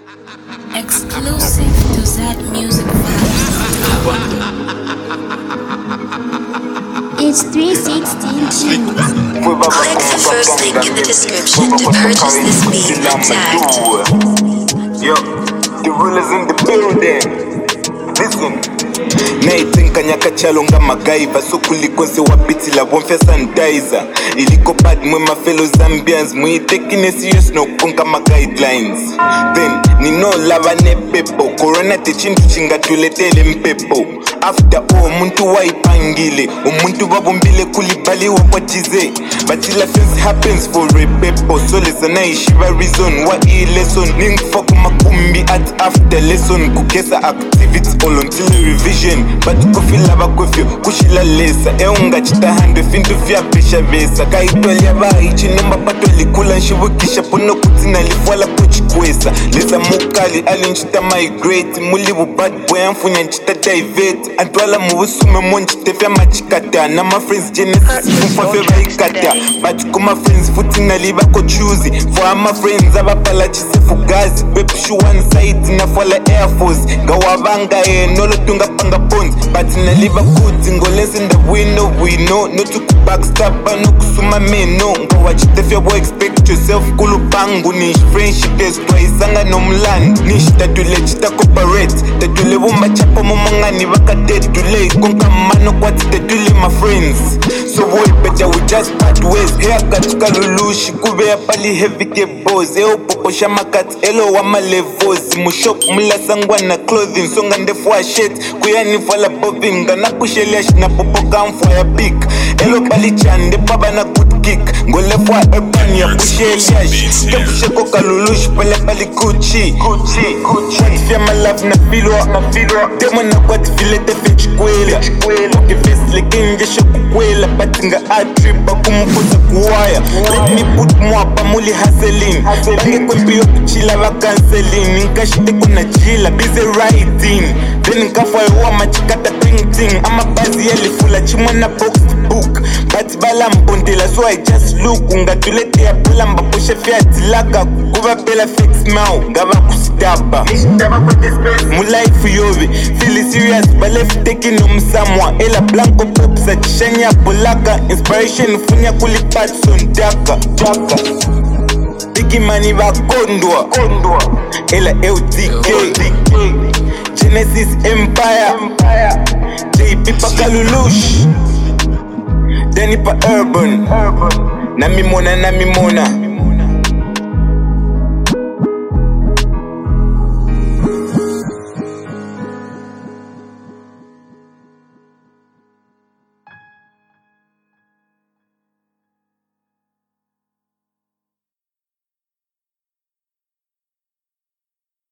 Exclusive to that music vibes. It's 316G. Click the first link in the description to purchase this beat tagged. Yo, the rulers in the building. Listen. Naithinka nyakachalo nga magaiva sokulikonse wapiti la bonfe sanitizer iliko bad mwe ma fellow Zambians mwe taking serious no kunka ma guidelines then nino lava ne pepo corona techintu chingatuletele mpepo after all muntu waipangile umuntu babumbile kulibali wakwatize but la things happens for a pepo so listen na ishiva reason wa I lesson ningfuck makumbi at after lesson kukesa activities all until revision but kufila bakufyo kushila lesa eungachita hando fintu vya pesha vesa kaitolya baichi nomba pato likula nshibukisha pono kutina lifwala kuchikwesa lesa mukali alinchita migrate mulibu bad boy amfunya nchita divert antwala mubusume monchite fya machikata na my friends genesis kumfafe baikata but kuma friends futina libako choosy for my friends abapala chisefu gazi bepshu one side na fwala air force gawabanga nolo tunga panga pons but na live good ngolens in the window we know no to backstab no kusuma meno ngawachite fya boy expect yourself kulupangu ni friendship destroy sanga nomland nish tatule chita cooperate tatule bomba chapa momongani bakate tule konka mano kwati tatule my friends so boy better we just part ways haircut kalulushi kube pali heavy ke boss popo shamakat elo wa malevos mushop mulasangwa na clothing songa ndefwa shit kuyani fala bobbing ngana kushelesh na popo kamfwa ya big elo pali chande baba na good kick ngolefwa urban ya kushelesh kepsheko kalulush pali Gucci fia my love na filwa demo na kwati filete fechkwela ke face lekinje shokukwela batinga atripa kumfuza kuwaya let me put mwapa muli hustling bange kwempi yokuchila ba canceling nkashite kuna jila busy writing then nkafwa wa machikata printing amabazi yalifula chimwe na box book but bala mpondela so I just look ungatulete ya bola mbaposhe fiat laka kuba bela fix now ngaba kusidaba mu life yobe feel serious balef taking umsamwa ela blanco pops achishanya bolaka inspiration funya kulipatson daka big money bakondwa ela LTK Genesis Empire JP Pakalulush Danny pa urban na mimona